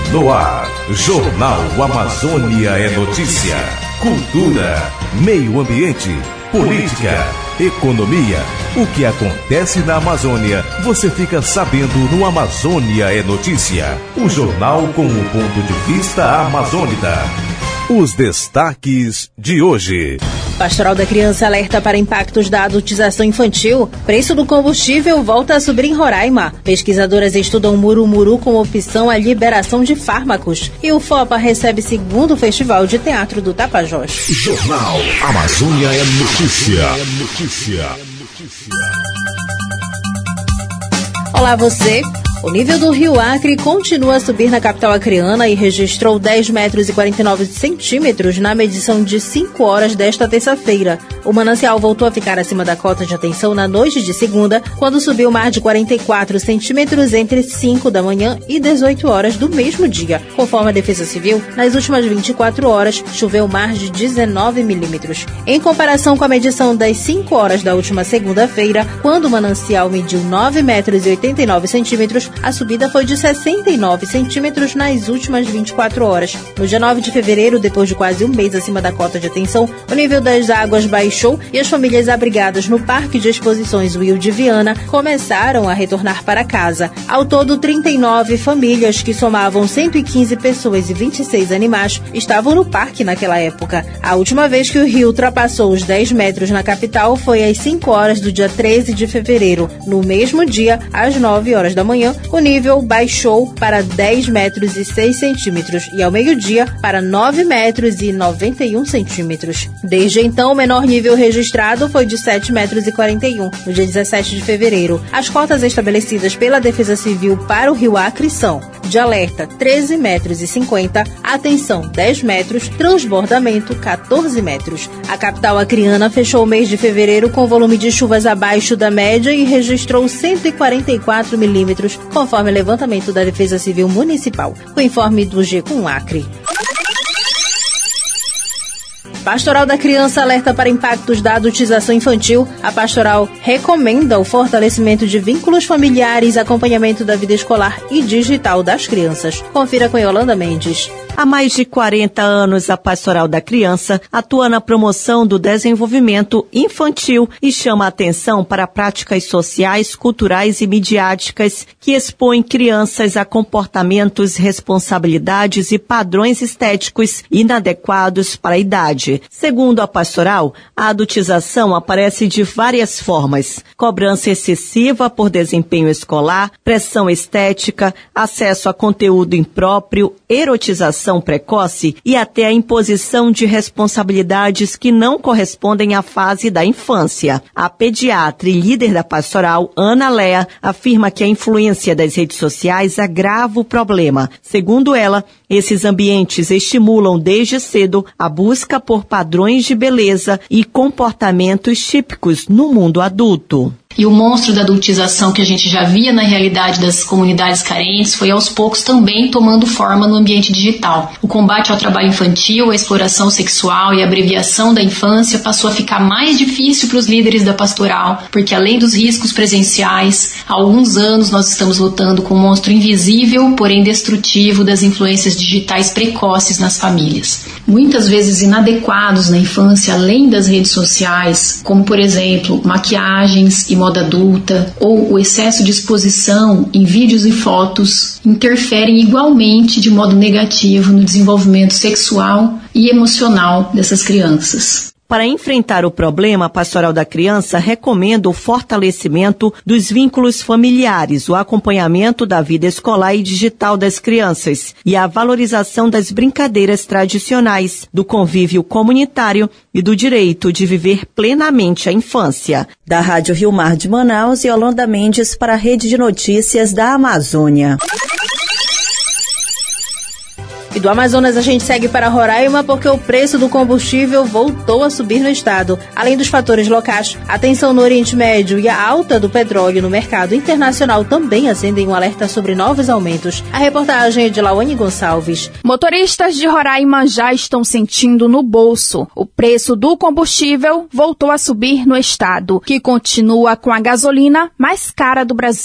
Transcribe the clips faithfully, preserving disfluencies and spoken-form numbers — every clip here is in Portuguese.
No ar, Jornal Amazônia é Notícia. Cultura, meio ambiente, política, economia. O que acontece na Amazônia, você fica sabendo no Amazônia é Notícia. O jornal com o ponto de vista amazônida. Os destaques de hoje. Pastoral da Criança alerta para impactos da adultização infantil. Preço do combustível volta a subir em Roraima. Pesquisadoras estudam Murumuru com opção à liberação de fármacos. E o FOPA recebe segundo Festival de Teatro do Tapajós. Jornal Amazônia é Notícia. Notícia. Olá você. O nível do rio Acre continua a subir na capital acreana e registrou dez metros e quarenta e nove centímetros na medição de cinco horas desta terça-feira. O manancial voltou a ficar acima da cota de atenção na noite de segunda, quando subiu mais de quarenta e quatro centímetros entre cinco da manhã e dezoito horas do mesmo dia. Conforme a Defesa Civil, nas últimas vinte e quatro horas, choveu mais de dezenove milímetros. Em comparação com a medição das cinco horas da última segunda-feira, quando o manancial mediu nove metros e oitenta e nove centímetros, a subida foi de sessenta e nove centímetros nas últimas vinte e quatro horas. No dia nove de fevereiro, depois de quase um mês acima da cota de atenção, o nível das águas baixou e as famílias abrigadas no Parque de Exposições Will de Viana começaram a retornar para casa. Ao todo, trinta e nove famílias, que somavam cento e quinze pessoas e vinte e seis animais, estavam no parque naquela época. A última vez que o rio ultrapassou os dez metros na capital foi às cinco horas do dia treze de fevereiro. No mesmo dia, às nove horas da manhã, o nível baixou para dez metros e seis centímetros e ao meio-dia para nove metros e noventa e um centímetros. Desde então, o menor nível registrado foi de sete metros e quarenta e um, no dia dezessete de fevereiro. As cotas estabelecidas pela Defesa Civil para o rio Acre são de alerta treze metros e cinquenta, atenção dez metros, transbordamento quatorze metros. A capital acreana fechou o mês de fevereiro com volume de chuvas abaixo da média e registrou cento e quarenta e quatro milímetros, conforme o levantamento da Defesa Civil Municipal. O informe do G com Acre. Pastoral da Criança alerta para impactos da adultização infantil. A pastoral recomenda o fortalecimento de vínculos familiares, acompanhamento da vida escolar e digital das crianças. Confira com Yolanda Mendes. Há mais de quarenta anos, a Pastoral da Criança atua na promoção do desenvolvimento infantil e chama a atenção para práticas sociais, culturais e midiáticas que expõem crianças a comportamentos, responsabilidades e padrões estéticos inadequados para a idade. Segundo a Pastoral, a adultização aparece de várias formas: cobrança excessiva por desempenho escolar, pressão estética, acesso a conteúdo impróprio, erotização precoce e até a imposição de responsabilidades que não correspondem à fase da infância. A pediatra e líder da pastoral, Ana Lea, afirma que a influência das redes sociais agrava o problema. Segundo ela, esses ambientes estimulam desde cedo a busca por padrões de beleza e comportamentos típicos no mundo adulto. E o monstro da adultização que a gente já via na realidade das comunidades carentes foi aos poucos também tomando forma no ambiente digital. O combate ao trabalho infantil, a exploração sexual e a abreviação da infância passou a ficar mais difícil para os líderes da pastoral, porque além dos riscos presenciais, há alguns anos nós estamos lutando com o monstro invisível, porém destrutivo das influências digitais precoces nas famílias. Muitas vezes inadequados na infância, além das redes sociais, como por exemplo, maquiagens e moda adulta, ou o excesso de exposição em vídeos e fotos, interferem igualmente de modo negativo no desenvolvimento sexual e emocional dessas crianças. Para enfrentar o problema, a Pastoral da Criança recomenda o fortalecimento dos vínculos familiares, o acompanhamento da vida escolar e digital das crianças e a valorização das brincadeiras tradicionais, do convívio comunitário e do direito de viver plenamente a infância. Da Rádio Rio Mar de Manaus, Yolanda Mendes para a Rede de Notícias da Amazônia. E do Amazonas a gente segue para Roraima porque o preço do combustível voltou a subir no estado. Além dos fatores locais, a tensão no Oriente Médio e a alta do petróleo no mercado internacional também acendem um alerta sobre novos aumentos. A reportagem é de Lawane Gonçalves. Motoristas de Roraima já estão sentindo no bolso. O preço do combustível voltou a subir no estado, que continua com a gasolina mais cara do Brasil.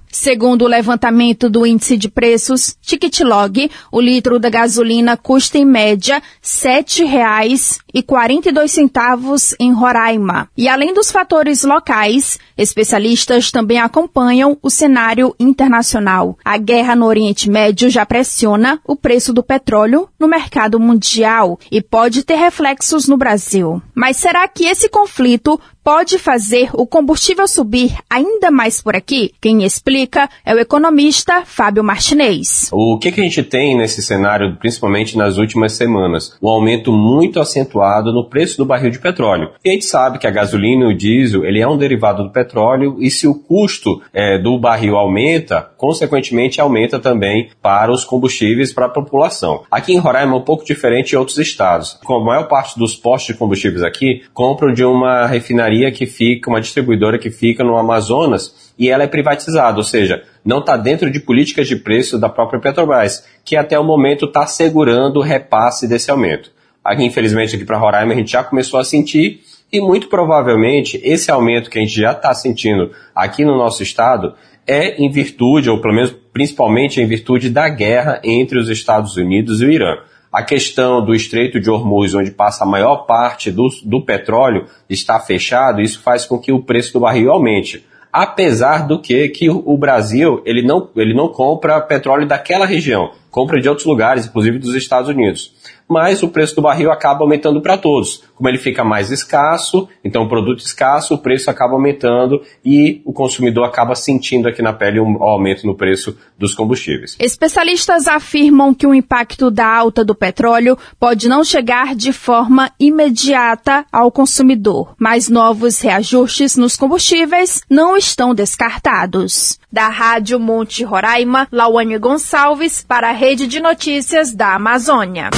Segundo o levantamento do índice de preços Ticket-Log, o litro da gasolina custa em média sete reais e quarenta e dois centavos em Roraima. E além dos fatores locais, especialistas também acompanham o cenário internacional. A guerra no Oriente Médio já pressiona o preço do petróleo no mercado mundial e pode ter reflexos no Brasil. Mas será que esse conflito pode fazer o combustível subir ainda mais por aqui? Quem explica é o economista Fábio Martinez. O que, que a gente tem nesse cenário, principalmente nas últimas semanas? Um aumento muito acentuado no preço do barril de petróleo. E a gente sabe que a gasolina e o diesel, ele é um derivado do petróleo, e se o custo é, do barril aumenta, consequentemente aumenta também para os combustíveis para a população. Aqui em Roraima é um pouco diferente em outros estados. A maior parte dos postos de combustíveis aqui compram de uma refinaria que fica, uma distribuidora que fica no Amazonas, e ela é privatizada, ou seja, não está dentro de políticas de preço da própria Petrobras, que até o momento está segurando o repasse desse aumento. Aqui, infelizmente, aqui para Roraima a gente já começou a sentir, e muito provavelmente esse aumento que a gente já está sentindo aqui no nosso estado é em virtude, ou pelo menos principalmente em virtude da guerra entre os Estados Unidos e o Irã. A questão do Estreito de Hormuz, onde passa a maior parte do, do petróleo, está fechado, isso faz com que o preço do barril aumente. Apesar do que, que o Brasil ele não, ele não compra petróleo daquela região, compra de outros lugares, inclusive dos Estados Unidos. Mas o preço do barril acaba aumentando para todos. Como ele fica mais escasso, então o produto escasso, o preço acaba aumentando e o consumidor acaba sentindo aqui na pele um aumento no preço dos combustíveis. Especialistas afirmam que o impacto da alta do petróleo pode não chegar de forma imediata ao consumidor, mas novos reajustes nos combustíveis não estão descartados. Da Rádio Monte Roraima, Lauane Gonçalves para a Rede de Notícias da Amazônia.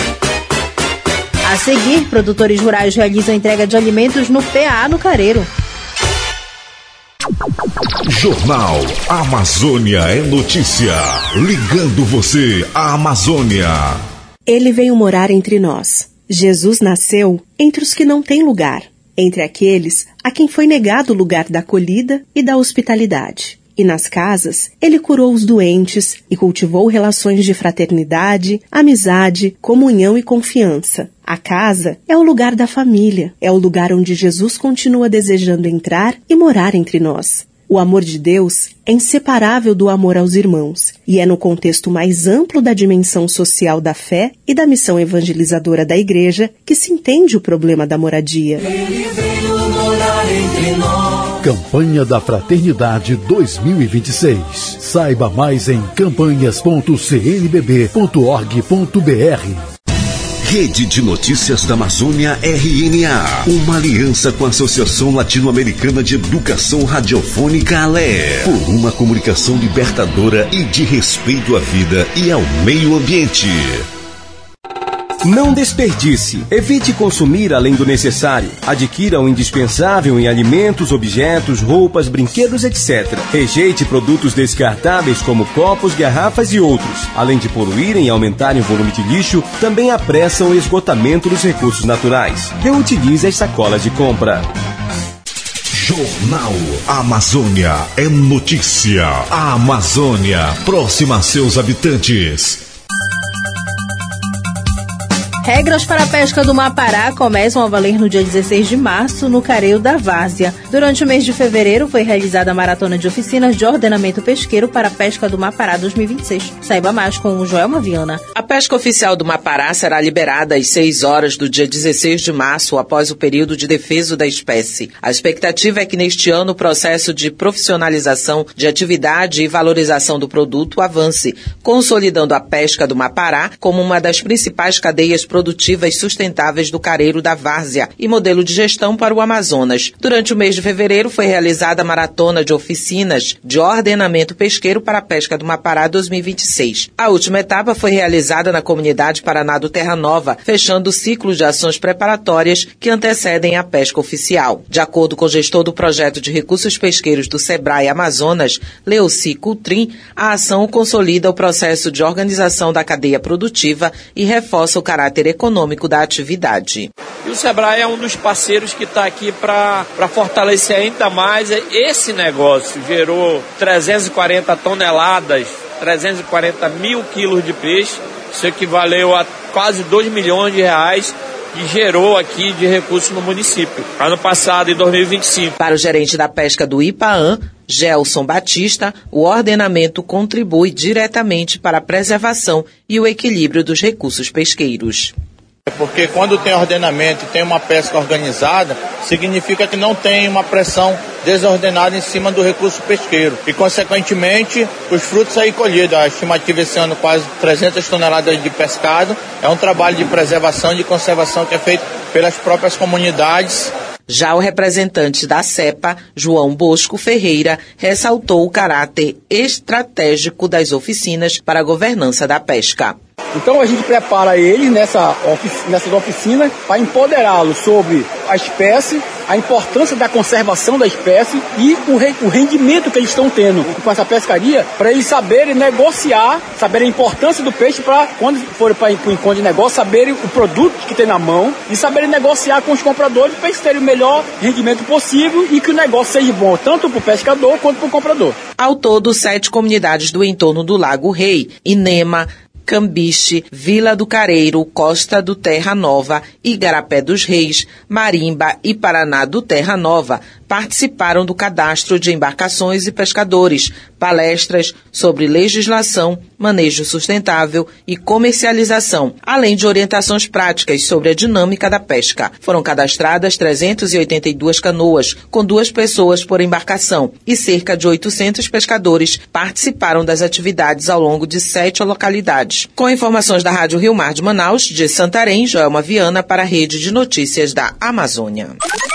A seguir, produtores rurais realizam entrega de alimentos no P A no Careiro. Jornal Amazônia é notícia. Ligando você à Amazônia. Ele veio morar entre nós. Jesus nasceu entre os que não têm lugar, entre aqueles a quem foi negado o lugar da acolhida e da hospitalidade. E nas casas, ele curou os doentes e cultivou relações de fraternidade, amizade, comunhão e confiança. A casa é o lugar da família, é o lugar onde Jesus continua desejando entrar e morar entre nós. O amor de Deus é inseparável do amor aos irmãos, e é no contexto mais amplo da dimensão social da fé e da missão evangelizadora da Igreja que se entende o problema da moradia. Ele veio morar entre nós. Campanha da Fraternidade dois mil e vinte e seis. Saiba mais em campanhas ponto c n b b ponto org ponto b r. Rede de Notícias da Amazônia R N A, uma aliança com a Associação Latino-Americana de Educação Radiofônica A L E, por uma comunicação libertadora e de respeito à vida e ao meio ambiente. Não desperdice. Evite consumir além do necessário. Adquira o indispensável em alimentos, objetos, roupas, brinquedos, etcétera. Rejeite produtos descartáveis como copos, garrafas e outros. Além de poluírem e aumentarem o volume de lixo, também apressam o esgotamento dos recursos naturais. Reutilize as sacolas de compra. Jornal Amazônia é notícia. A Amazônia, próxima a seus habitantes. Regras para a pesca do Mapará começam a valer no dia dezesseis de março, no Careio da Várzea. Durante o mês de fevereiro, foi realizada a maratona de oficinas de ordenamento pesqueiro para a pesca do Mapará dois mil e vinte e seis. Saiba mais com o Joelma Viana. A pesca oficial do Mapará será liberada às seis horas do dia dezesseis de março, após o período de defeso da espécie. A expectativa é que neste ano o processo de profissionalização de atividade e valorização do produto avance, consolidando a pesca do Mapará como uma das principais cadeias produtivas sustentáveis do Careiro da Várzea e modelo de gestão para o Amazonas. Durante o mês de fevereiro foi realizada a maratona de oficinas de ordenamento pesqueiro para a pesca do Mapará dois mil e vinte e seis. A última etapa foi realizada na comunidade Paraná do Terra Nova, fechando o ciclo de ações preparatórias que antecedem a pesca oficial. De acordo com o gestor do projeto de recursos pesqueiros do Sebrae Amazonas, Leoci Coutrin, a ação consolida o processo de organização da cadeia produtiva e reforça o caráter caráter econômico da atividade. E o Sebrae é um dos parceiros que está aqui para fortalecer ainda mais esse negócio. Gerou trezentas e quarenta toneladas, trezentos e quarenta mil quilos de peixe, isso equivaleu a quase dois milhões de reais que gerou aqui de recursos no município, ano passado, em dois mil e vinte e cinco. Para o gerente da pesca do IPAAM, Gelson Batista, o ordenamento contribui diretamente para a preservação e o equilíbrio dos recursos pesqueiros. Porque quando tem ordenamento e tem uma pesca organizada, significa que não tem uma pressão desordenada em cima do recurso pesqueiro. E, consequentemente, os frutos aí colhidos. A estimativa esse ano quase trezentas toneladas de pescado. É um trabalho de preservação e de conservação que é feito pelas próprias comunidades. Já o representante da CEPA, João Bosco Ferreira, ressaltou o caráter estratégico das oficinas para a governança da pesca. Então a gente prepara eles nessa ofic- nessas oficinas para empoderá-los sobre a espécie, a importância da conservação da espécie e o, re- o rendimento que eles estão tendo com essa pescaria, para eles saberem negociar, saberem a importância do peixe para, quando forem para o encontro de negócio, saberem o produto que tem na mão e saberem negociar com os compradores para eles terem o melhor rendimento possível e que o negócio seja bom tanto para o pescador quanto para o comprador. Ao todo, sete comunidades do entorno do Lago Rei, Inema, Cambiche, Vila do Careiro, Costa do Terra Nova, Igarapé dos Reis, Marimba e Paraná do Terra Nova participaram do cadastro de embarcações e pescadores, palestras sobre legislação, manejo sustentável e comercialização, além de orientações práticas sobre a dinâmica da pesca. Foram cadastradas trezentas e oitenta e duas canoas, com duas pessoas por embarcação, e cerca de oitocentos pescadores participaram das atividades ao longo de sete localidades. Com informações da Rádio Rio Mar de Manaus, de Santarém, Joelma Viana para a Rede de Notícias da Amazônia.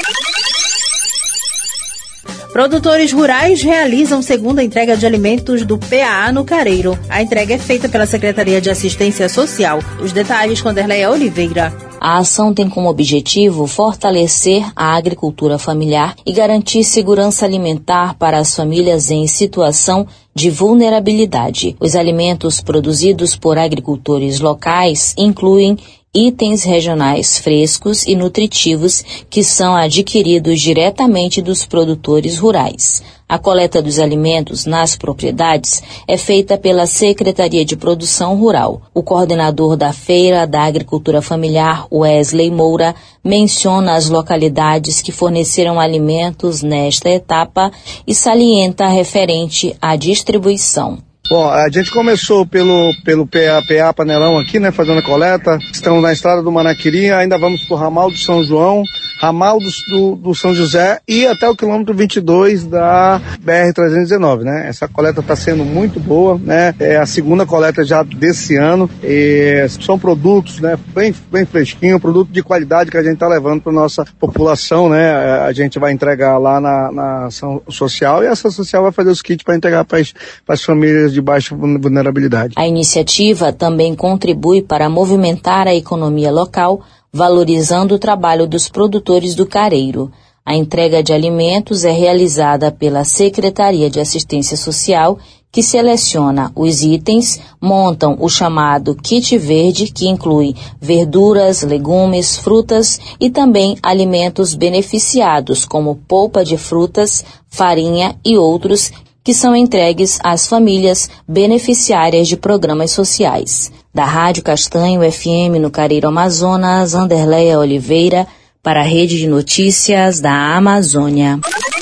Produtores rurais realizam segunda entrega de alimentos do P A A no Careiro. A entrega é feita pela Secretaria de Assistência Social. Os detalhes com Derleia Oliveira. A ação tem como objetivo fortalecer a agricultura familiar e garantir segurança alimentar para as famílias em situação de vulnerabilidade. Os alimentos produzidos por agricultores locais incluem itens regionais frescos e nutritivos que são adquiridos diretamente dos produtores rurais. A coleta dos alimentos nas propriedades é feita pela Secretaria de Produção Rural. O coordenador da Feira da Agricultura Familiar, Wesley Moura, menciona as localidades que forneceram alimentos nesta etapa e salienta referente à distribuição. Bom, a gente começou pelo, pelo P A, P A Panelão aqui, né, fazendo a coleta. Estamos na estrada do Manaquiri, ainda vamos pro ramal do São João, ramal do, do, do São José e até o quilômetro vinte e dois da B R trezentos e dezenove, né. Essa coleta está sendo muito boa, né, é a segunda coleta já desse ano. E são produtos, né, bem, bem fresquinho, produto de qualidade que a gente está levando para nossa população, né. A gente vai entregar lá na, na ação social e a ação social vai fazer os kits para entregar para as famílias de baixa vulnerabilidade. A iniciativa também contribui para movimentar a economia local, valorizando o trabalho dos produtores do Careiro. A entrega de alimentos é realizada pela Secretaria de Assistência Social, que seleciona os itens, montam o chamado kit verde, que inclui verduras, legumes, frutas e também alimentos beneficiados, como polpa de frutas, farinha e outros, que são entregues às famílias beneficiárias de programas sociais. Da Rádio Castanho F M no Careiro Amazonas, Anderleia Oliveira, para a Rede de Notícias da Amazônia.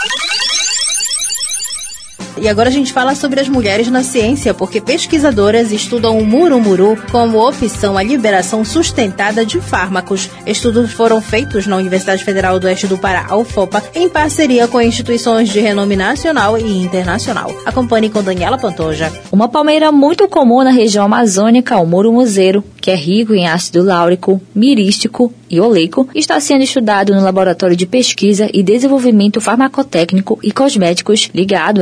E agora a gente fala sobre as mulheres na ciência, porque pesquisadoras estudam o murumuru como opção à liberação sustentada de fármacos. Estudos foram feitos na Universidade Federal do Oeste do Pará, a U F O P A, em parceria com instituições de renome nacional e internacional. Acompanhe com Daniela Pantoja. Uma palmeira muito comum na região amazônica, o murumuzeiro, que é rico em ácido láurico, mirístico e oleico, está sendo estudado no Laboratório de Pesquisa e Desenvolvimento Farmacotécnico e Cosméticos ligado ao Instituto de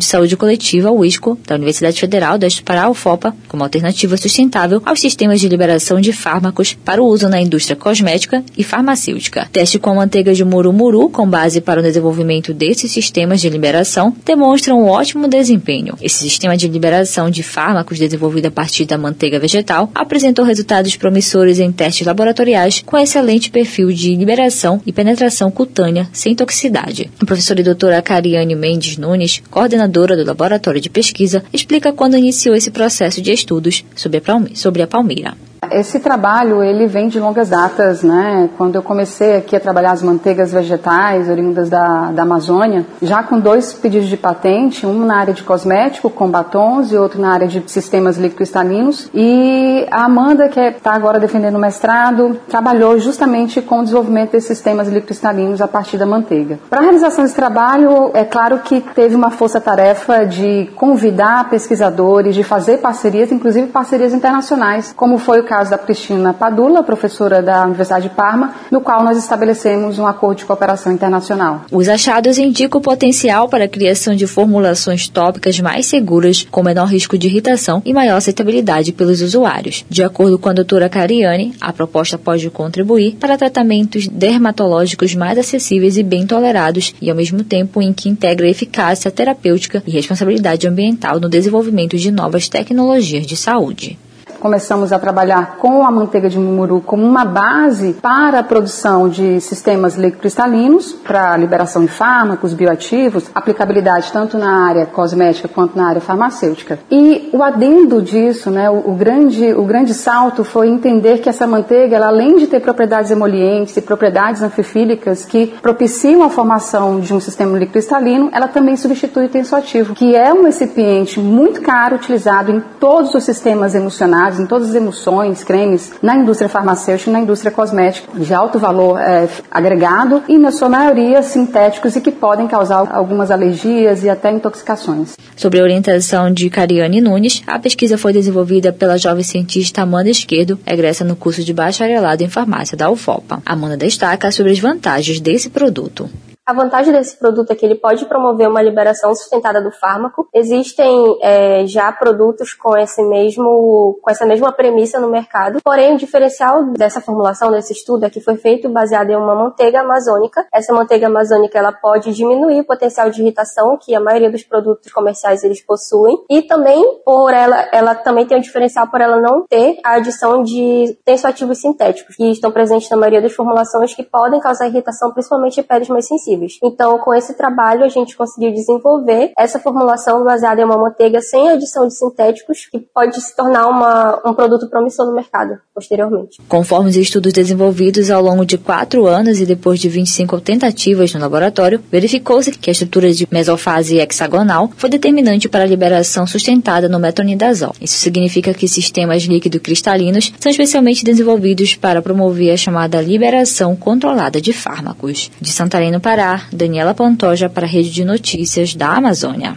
de Saúde Coletiva, o ISCO, da Universidade Federal deste Pará, o FOPA, como alternativa sustentável aos sistemas de liberação de fármacos para o uso na indústria cosmética e farmacêutica. Teste com a manteiga de murumuru, com base para o desenvolvimento desses sistemas de liberação, demonstram um ótimo desempenho. Esse sistema de liberação de fármacos desenvolvido a partir da manteiga vegetal apresentou resultados promissores em testes laboratoriais com excelente perfil de liberação e penetração cutânea sem toxicidade. A professora e doutora Cariane Mendes Nunes, coordenadora do Laboratório de Pesquisa, explica quando iniciou esse processo de estudos sobre a, palme- sobre a palmeira. Esse trabalho, ele vem de longas datas, né? Quando eu comecei aqui a trabalhar as manteigas vegetais oriundas da, da Amazônia, já com dois pedidos de patente, um na área de cosmético, com batons, e outro na área de sistemas líquido-cristalinos. E a Amanda, que está agora defendendo o mestrado, trabalhou justamente com o desenvolvimento desses sistemas líquido-cristalinos a partir da manteiga. Para a realização desse trabalho, é claro que teve uma força-tarefa de convidar pesquisadores, de fazer parcerias, inclusive parcerias internacionais, como foi o caso da Cristina Padula, professora da Universidade de Parma, no qual nós estabelecemos um acordo de cooperação internacional. Os achados indicam o potencial para a criação de formulações tópicas mais seguras, com menor risco de irritação e maior aceitabilidade pelos usuários. De acordo com a doutora Cariane, a proposta pode contribuir para tratamentos dermatológicos mais acessíveis e bem tolerados, e ao mesmo tempo em que integra eficácia terapêutica e responsabilidade ambiental no desenvolvimento de novas tecnologias de saúde. Começamos a trabalhar com a manteiga de mumuru como uma base para a produção de sistemas líquido-cristalinos, para a liberação de fármacos, bioativos, aplicabilidade tanto na área cosmética quanto na área farmacêutica. E o adendo disso, né, o, o, grande, o grande salto foi entender que essa manteiga, ela, além de ter propriedades emolientes e propriedades anfifílicas que propiciam a formação de um sistema líquido-cristalino, ela também substitui o tensoativo, que é um recipiente muito caro, utilizado em todos os sistemas emocionais, em todas as emulsões, cremes, na indústria farmacêutica e na indústria cosmética, de alto valor é, agregado e, na sua maioria, sintéticos e que podem causar algumas alergias e até intoxicações. Sobre a orientação de Cariane Nunes, a pesquisa foi desenvolvida pela jovem cientista Amanda Esquerdo, egressa no curso de bacharelado em farmácia da U F O P A. Amanda destaca sobre as vantagens desse produto. A vantagem desse produto é que ele pode promover uma liberação sustentada do fármaco. Existem é, já produtos com, esse mesmo, com essa mesma premissa no mercado. Porém, o diferencial dessa formulação, desse estudo, é que foi feito baseado em uma manteiga amazônica. Essa manteiga amazônica, ela pode diminuir o potencial de irritação que a maioria dos produtos comerciais eles possuem. E também, por ela, ela também tem o diferencial por ela não ter a adição de tensoativos sintéticos, que estão presentes na maioria das formulações, que podem causar irritação, principalmente em peles mais sensíveis. Então, com esse trabalho, a gente conseguiu desenvolver essa formulação baseada em uma manteiga sem adição de sintéticos, que pode se tornar uma, um produto promissor no mercado posteriormente. Conforme os estudos desenvolvidos ao longo de quatro anos e depois de vinte e cinco tentativas no laboratório, verificou-se que a estrutura de mesofase hexagonal foi determinante para a liberação sustentada no metronidazol. Isso significa que sistemas líquido-cristalinos são especialmente desenvolvidos para promover a chamada liberação controlada de fármacos. De Santarém, no Pará, Daniela Pantoja para a Rede de Notícias da Amazônia.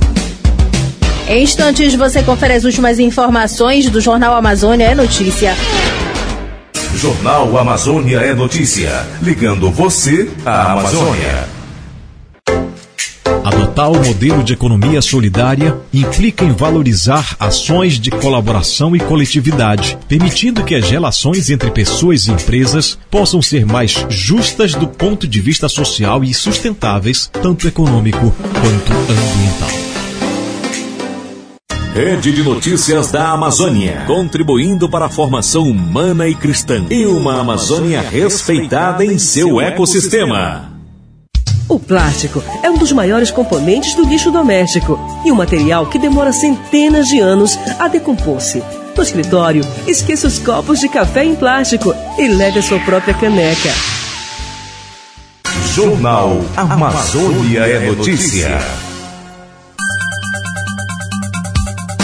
Em instantes você confere as últimas informações do Jornal Amazônia é Notícia. Jornal Amazônia é Notícia. Ligando você à Amazônia. Adotar o modelo de economia solidária implica em valorizar ações de colaboração e coletividade, permitindo que as relações entre pessoas e empresas possam ser mais justas do ponto de vista social e sustentáveis, tanto econômico quanto ambiental. Rede de Notícias da Amazônia, contribuindo para a formação humana e cristã e uma Amazônia respeitada em seu ecossistema. O plástico é um dos maiores componentes do lixo doméstico e um material que demora centenas de anos a decompor-se. No escritório, esqueça os copos de café em plástico e leve a sua própria caneca. Jornal Amazônia é Notícia.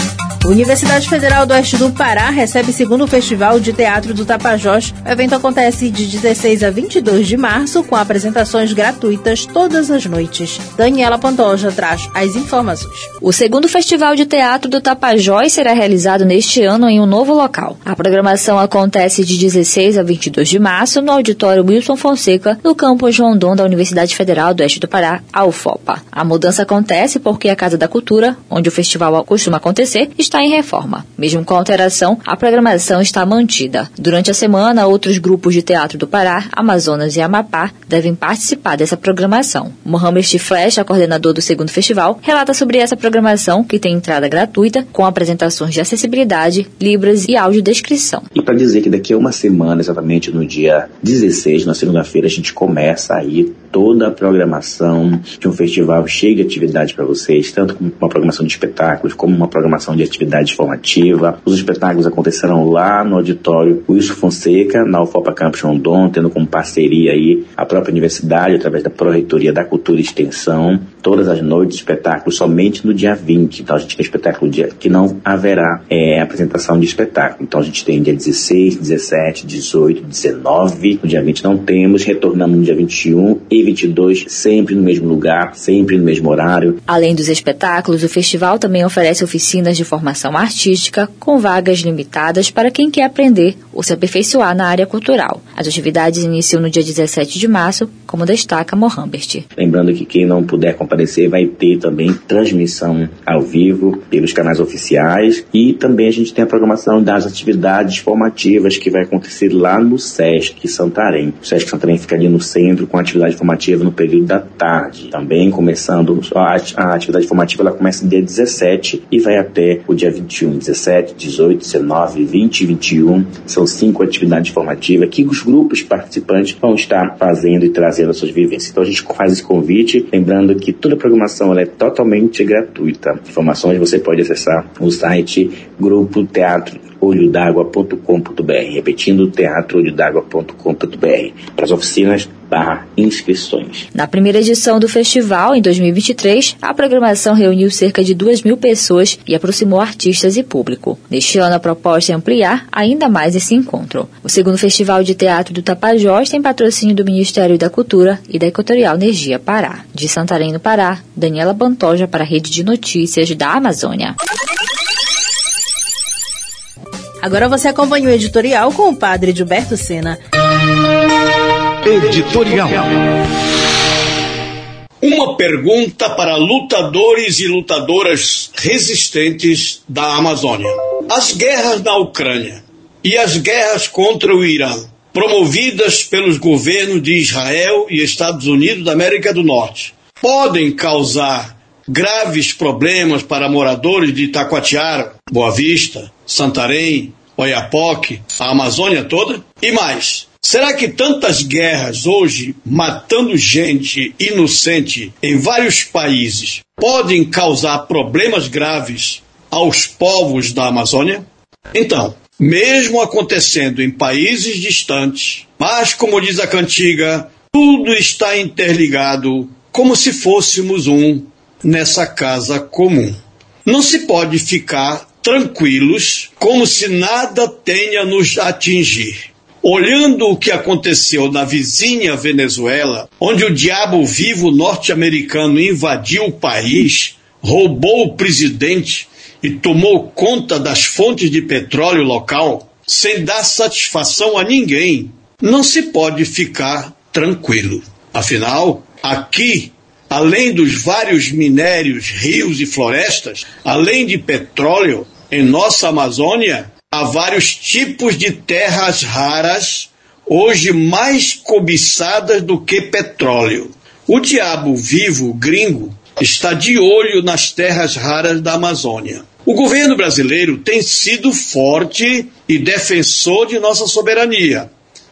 Universidade Federal do Oeste do Pará recebe o segundo Festival de Teatro do Tapajós. O evento acontece de dezesseis a vinte e dois de março, com apresentações gratuitas todas as noites. Daniela Pantoja traz as informações. O segundo Festival de Teatro do Tapajós será realizado neste ano em um novo local. A programação acontece de dezesseis a vinte e dois de março no auditório Wilson Fonseca, no campus Rondon da Universidade Federal do Oeste do Pará, a U F O P A. A mudança acontece porque a Casa da Cultura, onde o festival costuma acontecer, está em reforma. Mesmo com a alteração, a programação está mantida. Durante a semana, outros grupos de teatro do Pará, Amazonas e Amapá devem participar dessa programação. Mohamed Flecha, coordenador do segundo festival, relata sobre essa programação, que tem entrada gratuita, com apresentações de acessibilidade, libras e audiodescrição. E para dizer que daqui a uma semana, exatamente no dia dezesseis, na segunda-feira, a gente começa aí toda a programação de um festival cheio de atividade para vocês, tanto como uma programação de espetáculos, como uma programação de atividade formativa. Os espetáculos acontecerão lá no auditório Wilson Fonseca, na U F O P A Campus Rondon, tendo como parceria aí a própria universidade, através da Pró-Reitoria da Cultura e Extensão. Todas as noites, espetáculos somente no dia vinte. Então a gente tem espetáculo dia que não haverá é, apresentação de espetáculo. Então a gente tem dia dezesseis, dezessete, dezoito, dezenove. No dia vinte não temos. Retornamos no dia vinte e um e vinte e dois, sempre no mesmo lugar, sempre no mesmo horário. Além dos espetáculos, o festival também oferece oficinas de formação artística com vagas limitadas para quem quer aprender ou se aperfeiçoar na área cultural. As atividades iniciam no dia dezessete de março, como destaca Mohamed. Lembrando que quem não puder comparecer vai ter também transmissão ao vivo pelos canais oficiais, e também a gente tem a programação das atividades formativas que vai acontecer lá no Sesc Santarém. O Sesc Santarém fica ali no centro com a atividade formativa no período da tarde. Também começando, a, a atividade formativa ela começa no dia dezessete e vai até o dia vinte e um, dezessete, dezoito, dezenove, vinte e vinte e um. São cinco atividades formativas que os grupos participantes vão estar fazendo e trazendo as suas vivências. Então a gente faz esse convite, lembrando que toda a programação ela é totalmente gratuita. Informações você pode acessar o site grupo teatro olho d'água ponto com ponto br, repetindo teatro olho d'água ponto com ponto br, para as oficinas barra inscrições. Na primeira edição do festival, em dois mil e vinte e três, a programação reuniu cerca de duas mil pessoas e aproximou artistas e público. Neste ano, a proposta é ampliar ainda mais esse encontro. O segundo Festival de Teatro do Tapajós tem patrocínio do Ministério da Cultura e da Equatorial Energia Pará. De Santarém, no Pará, Daniela Pantoja para a Rede de Notícias da Amazônia. Agora você acompanha o editorial com o padre Gilberto Sena. Editorial. Uma pergunta para lutadores e lutadoras resistentes da Amazônia. As guerras na Ucrânia e as guerras contra o Irã, promovidas pelos governos de Israel e Estados Unidos da América do Norte, podem causar graves problemas para moradores de Itacoatiara, Boa Vista, Santarém, Oiapoque, a Amazônia toda? E mais, será que tantas guerras hoje, matando gente inocente em vários países, podem causar problemas graves aos povos da Amazônia? Então, mesmo acontecendo em países distantes, mas como diz a cantiga, tudo está interligado como se fôssemos um nessa casa comum. Não se pode ficar tranquilos como se nada tenha nos atingir. Olhando o que aconteceu na vizinha Venezuela, onde o diabo vivo norte-americano invadiu o país, roubou o presidente e tomou conta das fontes de petróleo local, sem dar satisfação a ninguém, não se pode ficar tranquilo. Afinal, aqui, além dos vários minérios, rios e florestas, além de petróleo, em nossa Amazônia, há vários tipos de terras raras, hoje mais cobiçadas do que petróleo. O diabo vivo gringo está de olho nas terras raras da Amazônia. O governo brasileiro tem sido forte e defensor de nossa soberania,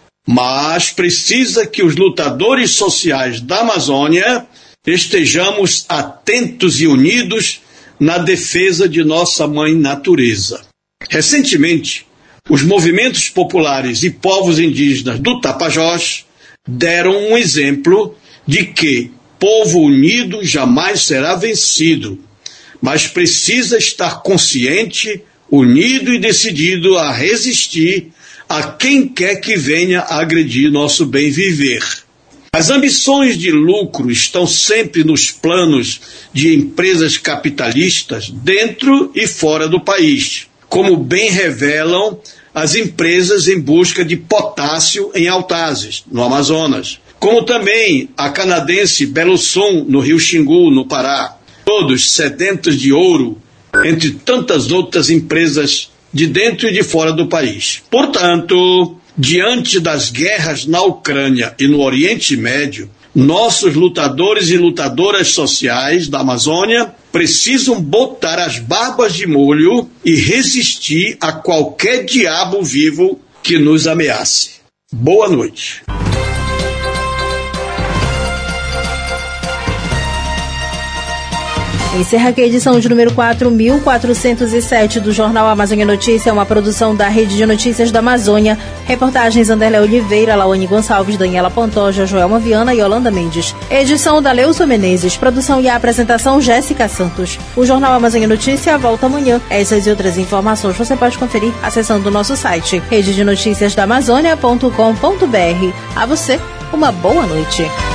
mas precisa que os lutadores sociais da Amazônia estejamos atentos e unidos na defesa de nossa mãe natureza. Recentemente, os movimentos populares e povos indígenas do Tapajós deram um exemplo de que povo unido jamais será vencido, mas precisa estar consciente, unido e decidido a resistir a quem quer que venha agredir nosso bem viver. As ambições de lucro estão sempre nos planos de empresas capitalistas dentro e fora do país, como bem revelam as empresas em busca de potássio em Altazes, no Amazonas, como também a canadense Belosum, no Rio Xingu, no Pará, todos sedentos de ouro, entre tantas outras empresas de dentro e de fora do país. Portanto, diante das guerras na Ucrânia e no Oriente Médio, nossos lutadores e lutadoras sociais da Amazônia precisam botar as barbas de molho e resistir a qualquer diabo vivo que nos ameace. Boa noite. Encerra aqui a edição de número quatro mil quatrocentos e sete do Jornal Amazônia Notícia, uma produção da Rede de Notícias da Amazônia. Reportagens Anderlé Oliveira, Lawane Gonçalves, Daniela Pantoja, Joelma Viana e Yolanda Mendes. Edição da Leuso Menezes. Produção e apresentação Jéssica Santos. O Jornal Amazônia Notícia volta amanhã. Essas e outras informações você pode conferir acessando o nosso site rede de notícias da amazônia ponto com ponto br. A você, uma boa noite.